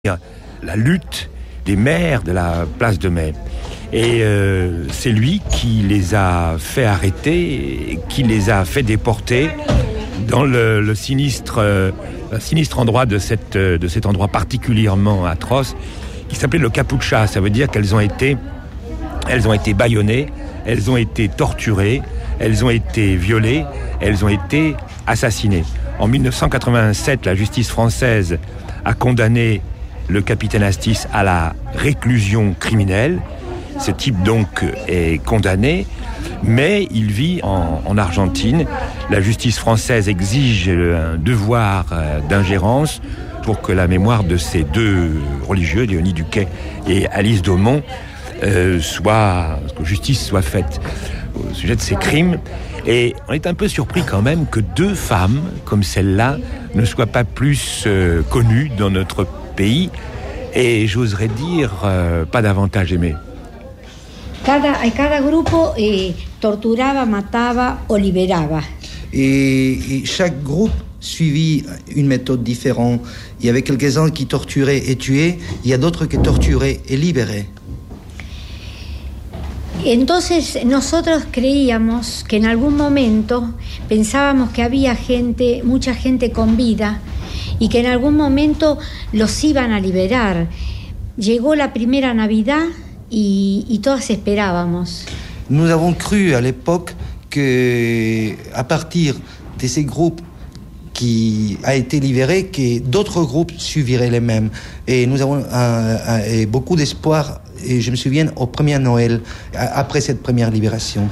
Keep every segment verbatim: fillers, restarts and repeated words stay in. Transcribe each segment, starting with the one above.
la lutte des maires de la place de Mai. Et euh, c'est lui qui les a fait arrêter, qui les a fait déporter dans le, le sinistre, euh, un sinistre endroit de, cette, de cet endroit particulièrement atroce qui s'appelait le Capucha. Ça veut dire qu'elles ont été, elles ont été bâillonnées, elles ont été torturées, elles ont été violées, elles ont été assassinées. En dix-neuf cent quatre-vingt-sept, la justice française a condamné le capitaine Astis à la réclusion criminelle. Ce type donc est condamné, mais il vit en, en Argentine. La justice française exige un devoir d'ingérence pour que la mémoire de ces deux religieux, Léonie Duquet et Alice Daumont, euh, soit, que justice soit faite au sujet de ces crimes. Et on est un peu surpris quand même que deux femmes comme celle-là ne soient pas plus euh, connues dans notre pays et j'oserais dire euh, pas davantage aimées. Cada, cada grupo eh, torturaba, mataba o liberaba. Et, et chaque groupe suivit une méthode différente. Il y avait quelques-uns qui torturaient et tuaient, il y a d'autres qui torturaient et libéraient. Entonces nosotros creíamos que en algún momento pensábamos que había gente, mucha gente con vida y que en algún momento los iban a liberar. Llegó la primera Navidad y, y todas esperábamos. Nous avons cru à l'époque que à partir de ces groupes qui a été libéré, que d'autres groupes suivraient les mêmes. Et nous avons un, un, beaucoup d'espoir. Et je me souviens au premier Noël, après cette première libération.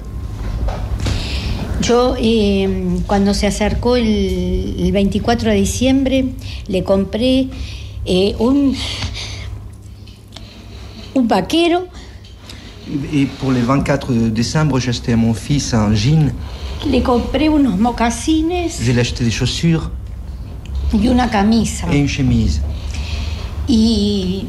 Yo, eh, cuando se acercó el, el veinticuatro de diciembre, le compré eh, un, un vaquero. Et pour le vingt-quatre décembre, j'ai acheté à mon fils un jean. Le compré unos mocasines. Je lui ai acheté des chaussures. Y una camisa. Et une chemise. Y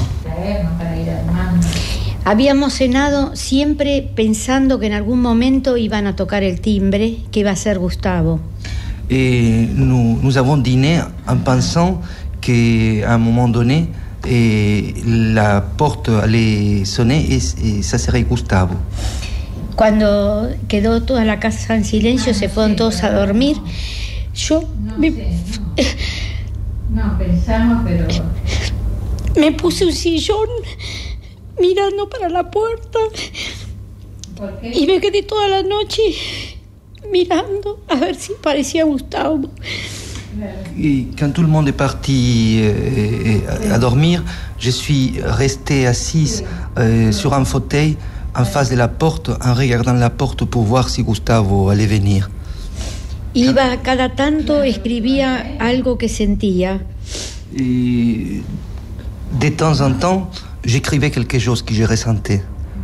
habíamos cenado siempre pensando que en algún momento iban a tocar el timbre, que iba a ser Gustavo. Et nous, nous avons dîné en pensant qu'à un moment donné, et la porte allait sonner et, et ça serait Gustavo. Cuando quedó toda la casa en silencio, se fueron todos a dormir. Yo no me, sé, no. no pensamos, pero me puse un sillón mirando para la puerta. ¿Por qué? Y me quedé toda la noche mirando a ver si parecía Gustavo. Et quand tout le monde est parti euh, à dormir, je suis restée assise euh, sur un fauteuil en face de la porte, en regardant la porte pour voir si Gustavo allait venir. Iba cada tanto, escribía algo que sentía. Et de temps en temps, j'écrivais quelque chose que je ressentais.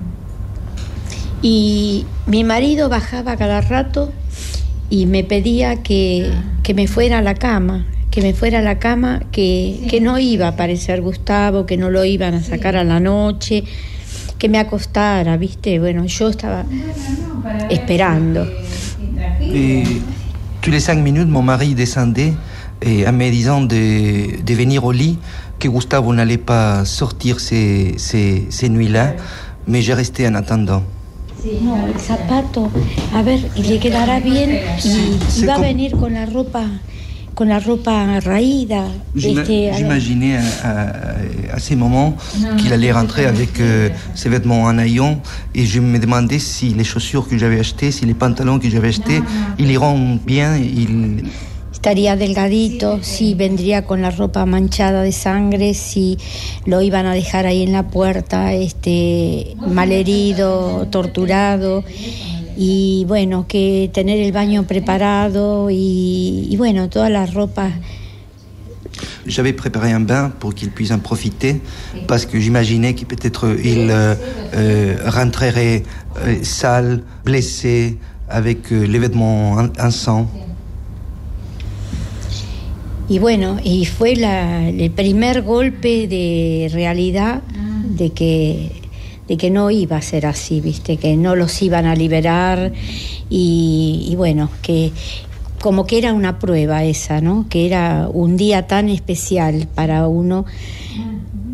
Y mi marido bajaba cada rato y me pedía que, que me fuera a la cama, que me fuera a la cama, que, que no iba a aparecer Gustavo, que no lo iban a sacar a la noche, que me acostara, ¿viste? Bueno, yo estaba esperando. Et tous les cinq minutes, mon mari descendait et en me disant de, de venir au lit, que Gustavo n'allait pas sortir ces, ces, ces nuits-là, mais j'ai resté en attendant. No, el zapato, a ver, y le quedará bien y, y va a venir con la ropa, con la ropa raída. Este, J'imaginais à, à, à ces moments qu'il allait rentrer avec euh, ses vêtements en haillons et je me demandais si les chaussures que j'avais achetées, si les pantalons que j'avais achetés, ils iront bien. Ils... Estaría delgadito, si vendría con la ropa manchada de sangre, si lo iban a dejar ahí en la puerta, este, malherido, torturado, y bueno, que tener el baño preparado y, y bueno, toda la ropa. J'avais préparé un bain pour qu'il puisse en profiter, parce que j'imaginais qu'il peut-être il euh, euh, rentrerait euh, sale, blessé, avec euh, les vêtements en, en sang. Y bueno, y fue la, el primer golpe de realidad de que, de que no iba a ser así, ¿viste? Que no los iban a liberar y, y bueno, que como que era una prueba esa, ¿no? Que era un día tan especial para uno.